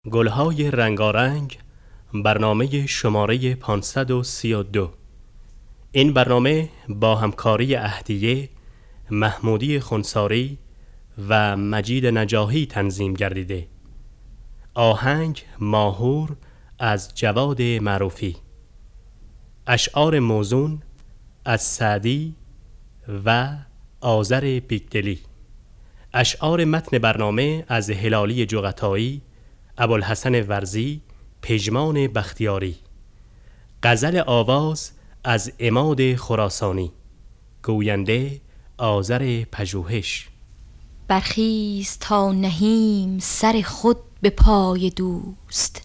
گلهای رنگارنگ، برنامه شماره 532. این برنامه با همکاری اهدیه، محمودی خنساری و مجید نجاحی تنظیم گردیده. آهنگ ماهور از جواد معروفی. اشعار موزون از سعدی و آذر بیگدلی. اشعار متن برنامه از هلالی جغتایی، ابوالحسن ورزی، پژمان بختیاری. غزل آواز از عماد خراسانی. گوینده آذر پژوهش. برخیز تا نهیم سر خود به پای دوست،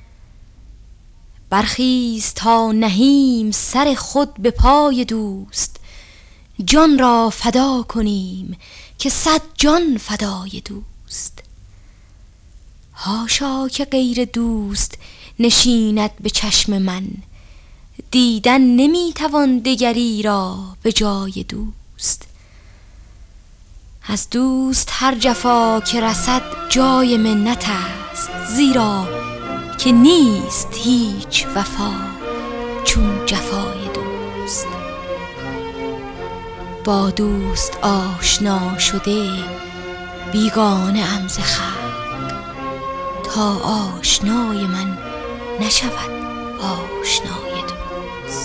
برخیز تا نهیم سر خود به پای دوست. جان را فدا کنیم که 100 جان فدای دوست. حاشا که غیر دوست نشیند به چشم من، دیدن نمیتوان دگری را به جای دوست. از دوست هر جفا که رسد جای منت است، زیرا که نیست هیچ وفا چون جفای دوست. با دوست آشنا شده بیگانه ام ز خلق، تا آشنای من نشود آشنای دوست.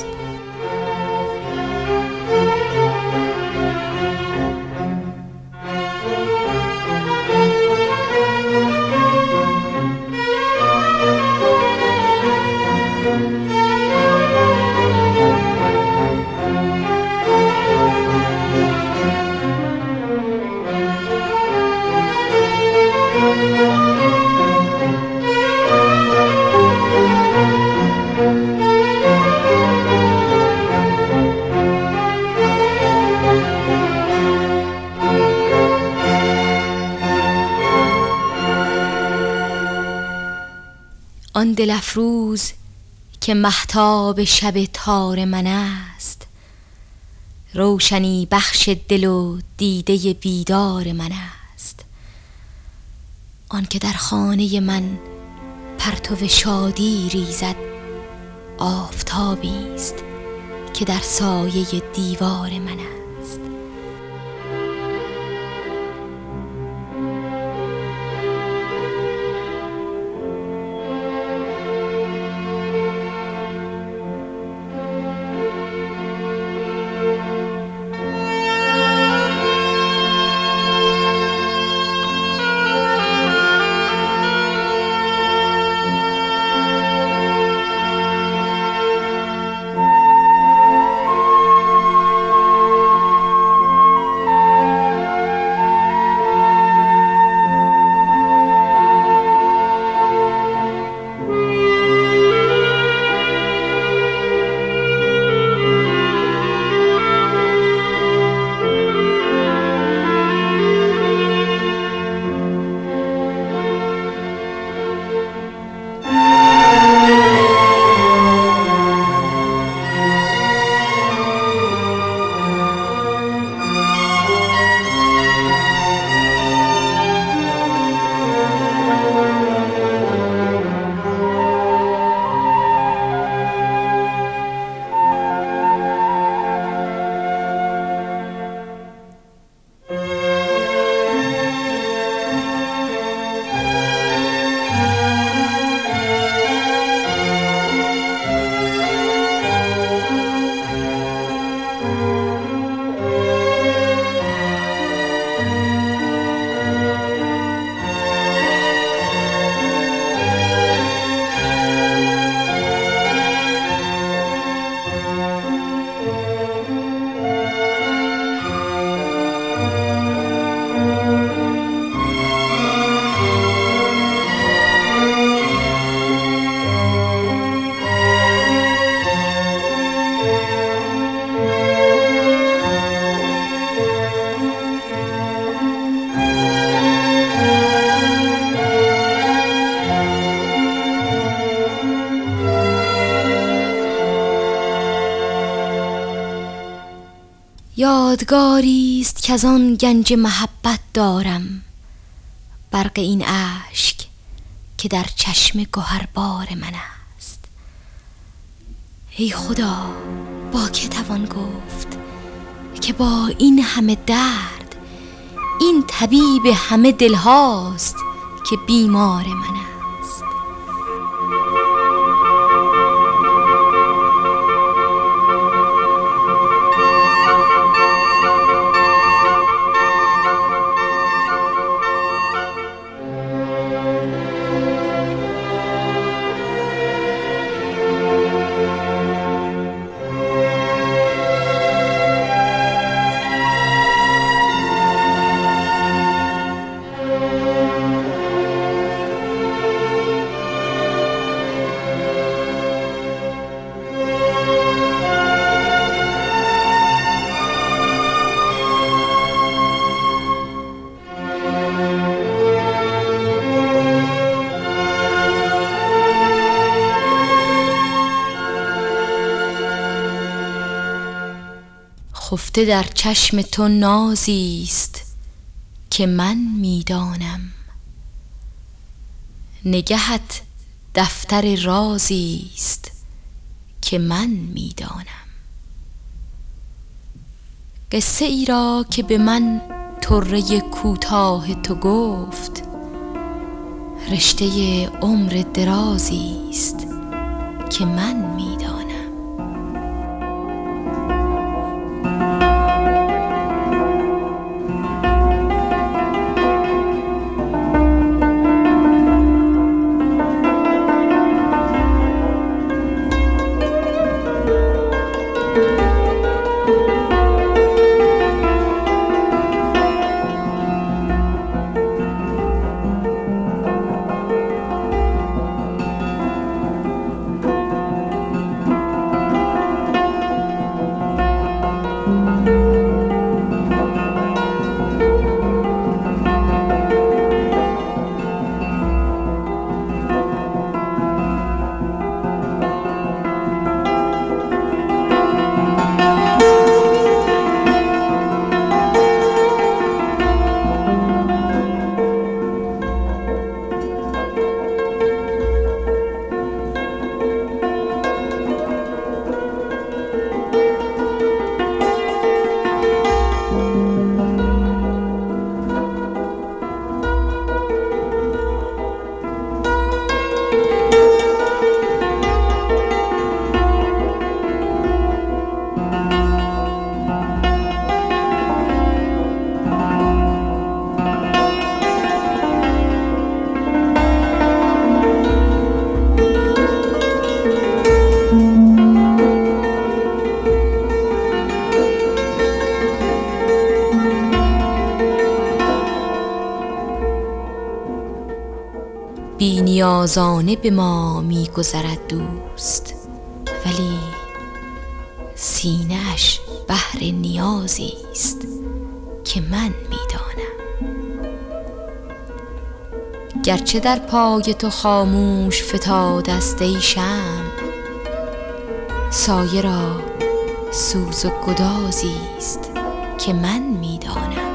آن دل افروز که مهتاب شب تار من است، روشنی بخش دل و دیده بیدار من است. آن که در خانه من پرتو شادی ریزد، آفتابی است که در سایه دیوار من است. یادگاری است که از آن گنج محبت دارم، برق این اشک که در چشم گوهربار من است. ای خدا، با که توان گفت که با این همه درد این طبیب همه دلهاست که بیمار من است. خفته در چشم تو نازیست که من میدانم، نگهت دفتر رازیست که من میدانم. قصه ای را که به من طره کوتاه تو گفت، رشته عمر درازیست که من میدانم. بی نیازانه به ما می گذرد دوست، ولی سینه اش بحر نیازی است که من می دانم. گرچه در پای تو خاموش فتاده است ای شمع، سایه را سوز و گدازی است که من می دانم.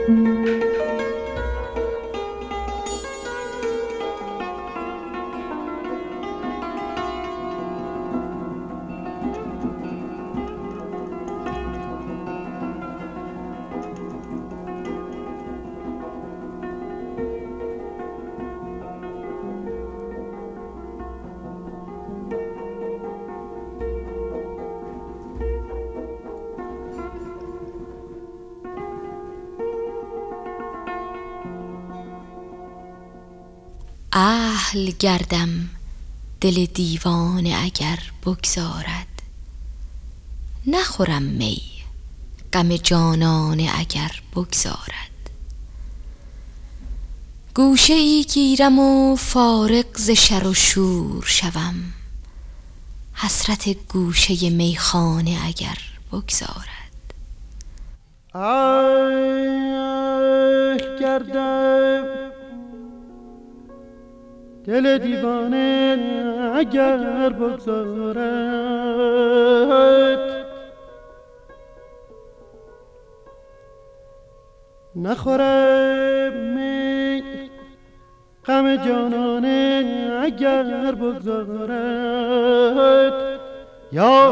اهل گردم دل دیوانه اگر بگذارد، نخورم می غم جانانه اگر بگذارد. گوشه ای گیرم و فارغ ز شر و شور شوم، حسرت گوشه میخانه اگر بگذارد. اهل گردم دل دیوانه اگر بگذارد، نخورم می غم جانانه اگر بگذارد. یا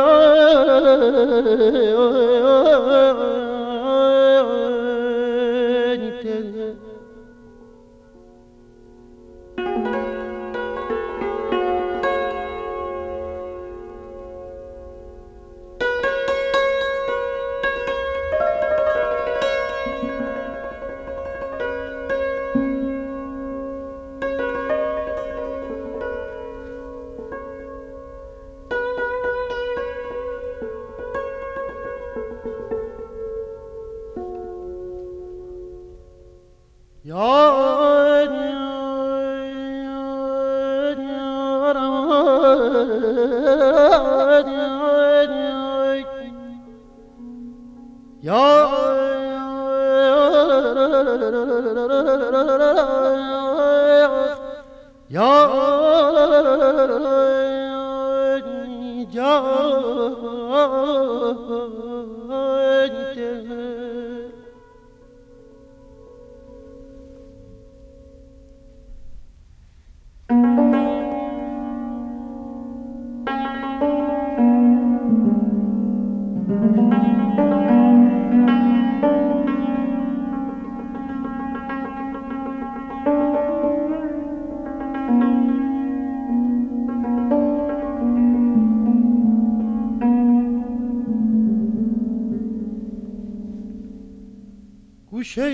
گوشه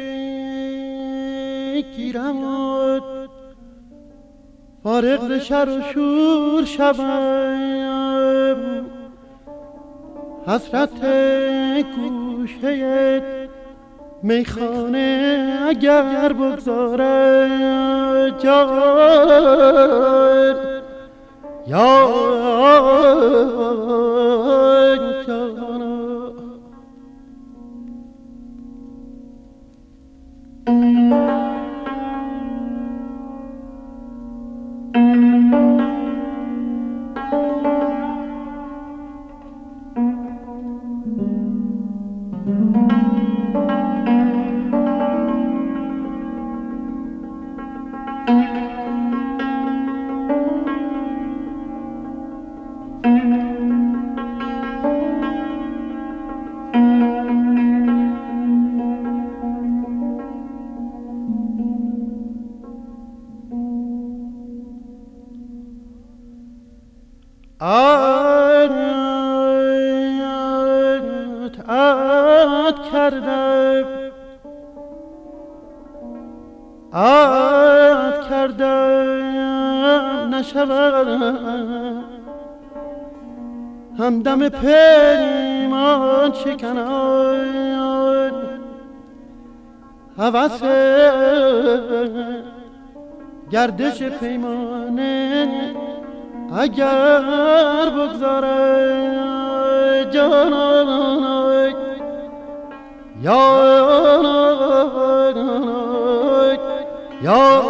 گیرم و فارغ ز شر و شور شوم، حسرت گوشه میخانه اگر بگذارد. یا عهد کردم نشوم همدم پیمان شکنان، هوس گردش پیمانه اگر بگذارد. جانان یا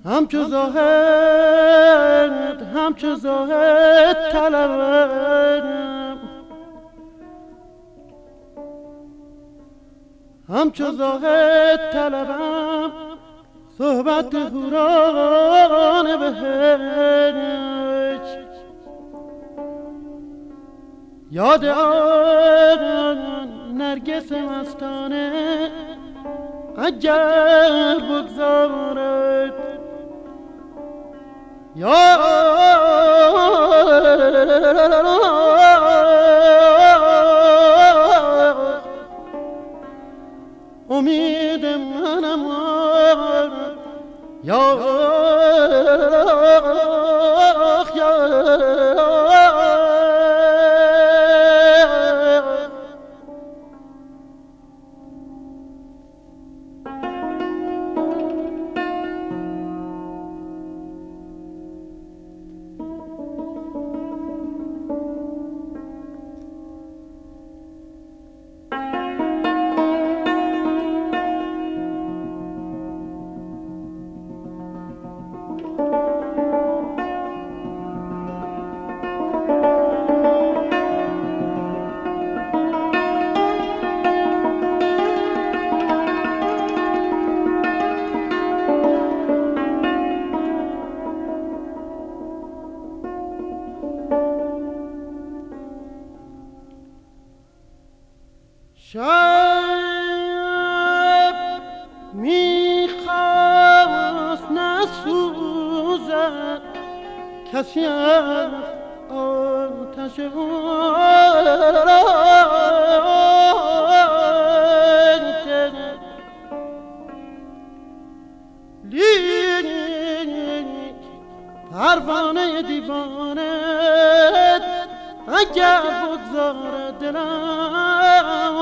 همچو زاهد طلبم، همچو زاهد طلبم صحبت هوران بهشت. یاد آن نرگس مستانه اگر بگذارد، یا امید منم، یا شب میخواست نسوزد کسی از آتش لیک پروانه دیوانه اگر بگذارد دلم،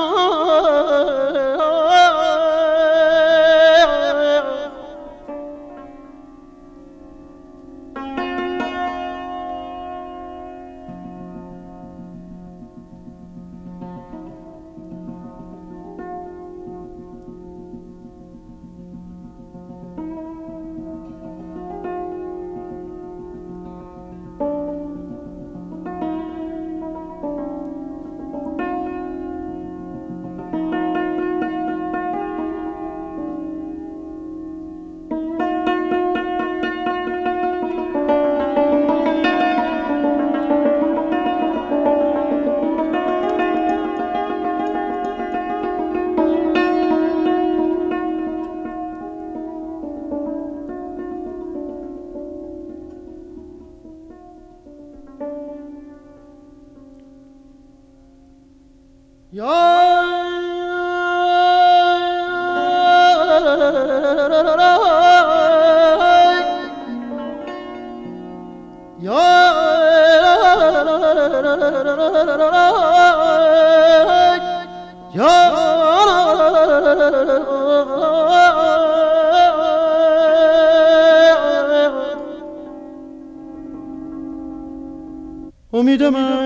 امید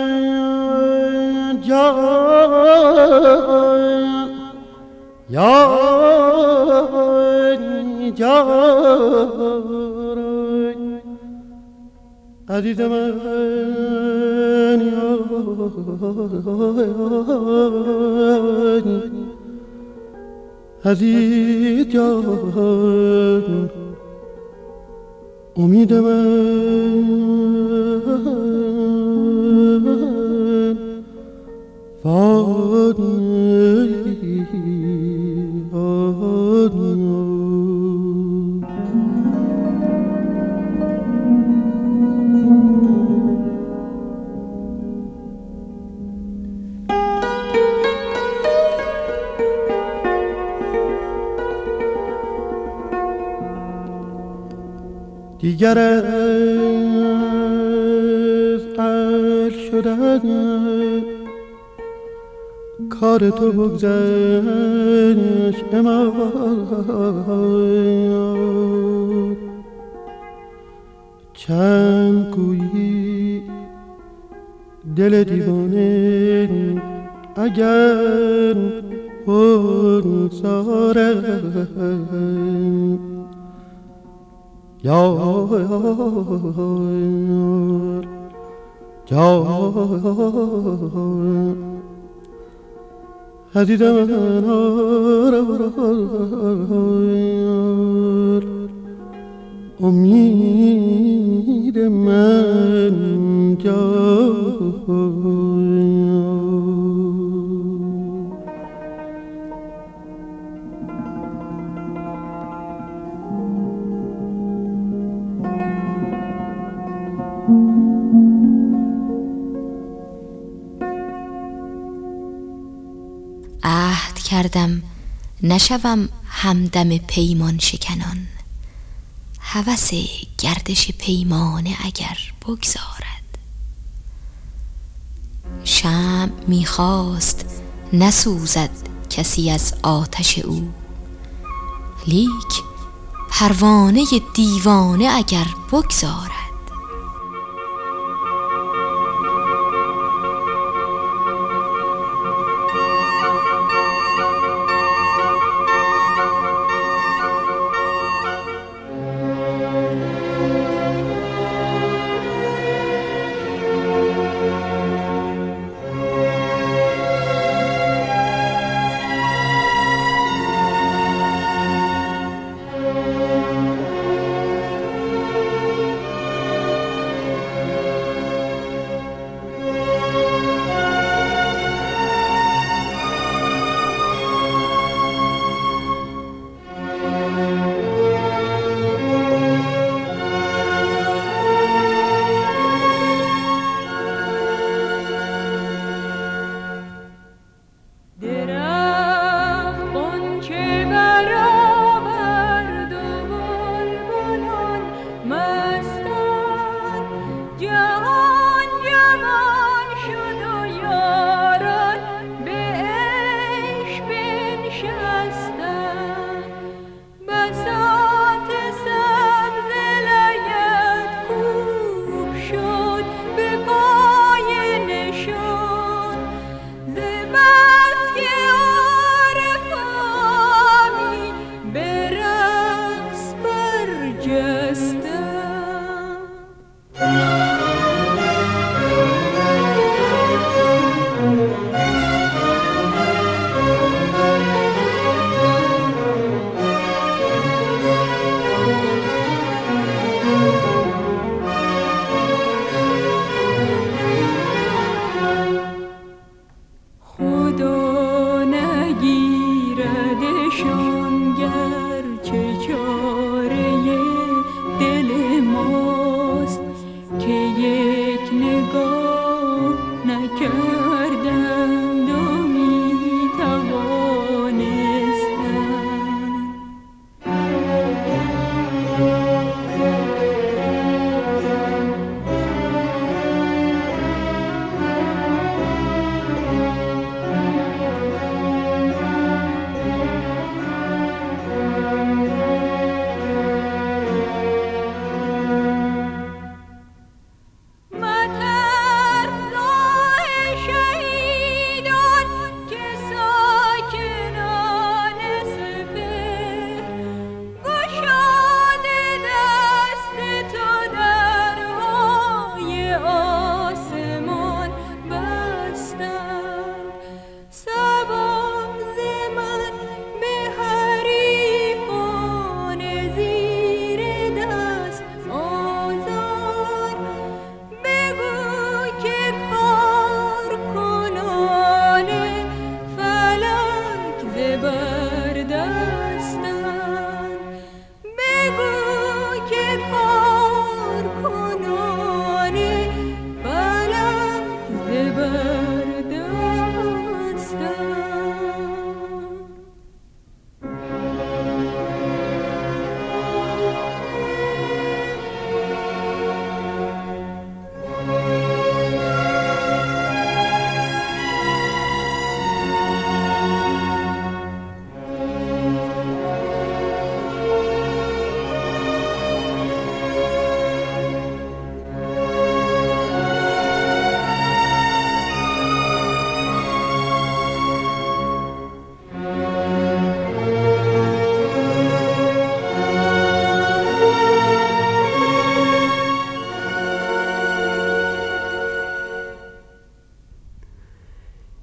من جان، یا عزیز من، عزیز جان، امید من دیگر از عقل شدن کار تو بگذشت امان، چند گویی دل دیوانه اگر بگذارد، عزیزم امید من عهد کردم نشوم همدم پیمان شکنان، هوس گردش پیمانه اگر بگذارد. شمع میخواست نسوزد کسی از آتش او، لیک پروانه دیوانه اگر بگذارد.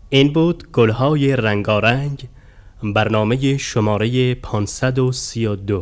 این بود گلهای رنگارنگ، برنامه شماره 532.